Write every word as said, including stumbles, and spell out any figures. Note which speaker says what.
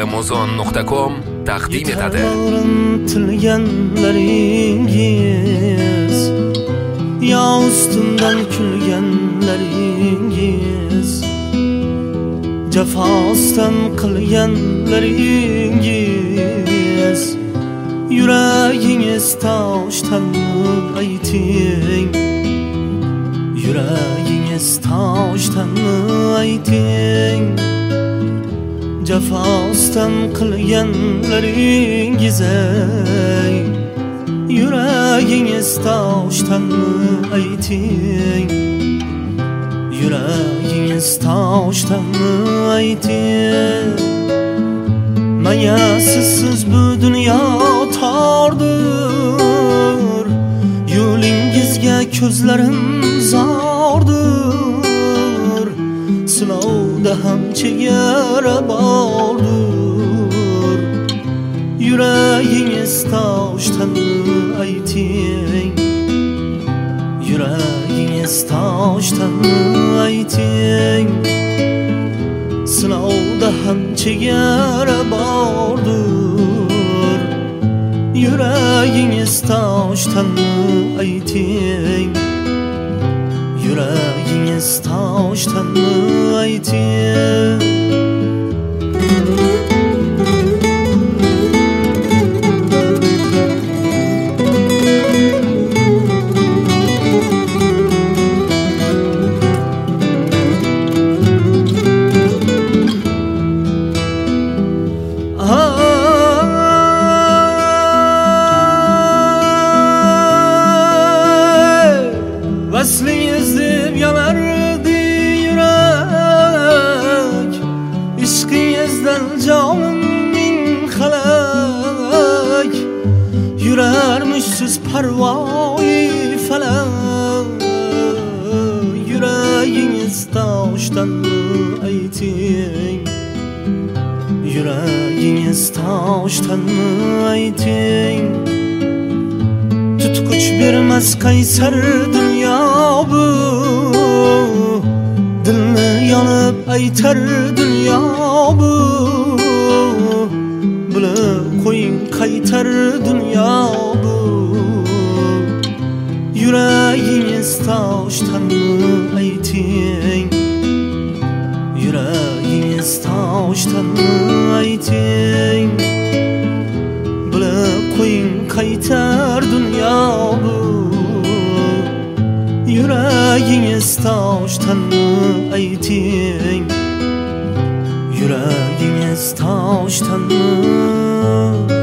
Speaker 1: muzon nuqta com taqdim etadi.
Speaker 2: Tilganlaringiz, yo ustimdan kulganlaringiz, jafosdan qilganlaringiz, yuragingiz toshdan ayting, yuragingiz toshdan ayting, jafosdan qilganlaringiz, yuragingiz toshdan ayting, yuragingiz toshdan ayting. Manga sizsiz bu dunyo tordir, yo'lingizga ko'zlarim zordir, sinovda ham chegara bordir, yuragingiz toshdan ayting, yuragingiz toshdan ayting, sinovda ham chegara bordir, yuragingiz toshdan ayting, yuragingiz toshdan ayting. Vaslingiz deb yonardi yurak, ishqingizdan jonim ming halak, yurarmishsiz parvoyi falak, yuragingiz toshdan ayting, yuragingiz toshdan ayting. Tutquch bermas qaysar dunyo bu, dilni yonib aytar dunyo bu, bilib qo'ying qaytar dunyo bu, yuragingiz toshdan ayting, yuragingiz toshdan ayting, bilib qo'ying qaytar dunyo bu, yuragingiz toshdan ayting, yuragingiz toshdan